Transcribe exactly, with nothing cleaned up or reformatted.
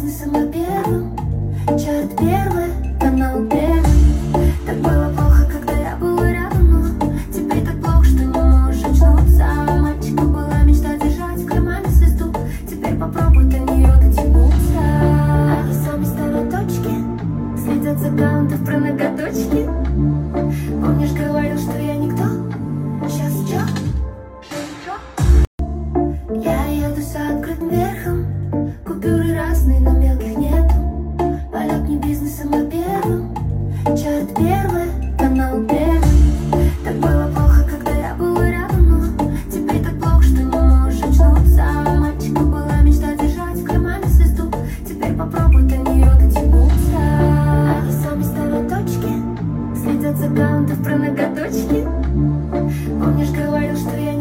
бизнесом на первом. Чарт первый, канал первый. Так было плохо, когда я была рядом, но теперь так плохо, что не можешь очнуться. У мальчика была мечта держать в кармане звезду. Теперь попробуй до нее дотянуться. Они сами ставят точки, следят за аккаунтов про ноготочки. Помнишь, говорил, что я никто? Сейчас чё? Я еду с открытым верхом. Купюры разные, но мелких нету. Полет не бизнесом на первом. Чарт первый, канал первый. Так было плохо, когда я была рядом, но теперь так плохо, что не можешь очнуться. У мальчика была мечта держать в кармане звезду. Теперь попробуй до нее дотянуться. Они сами ставят точки, следят за аккаунтов про ноготочки. Помнишь, говорил, что я не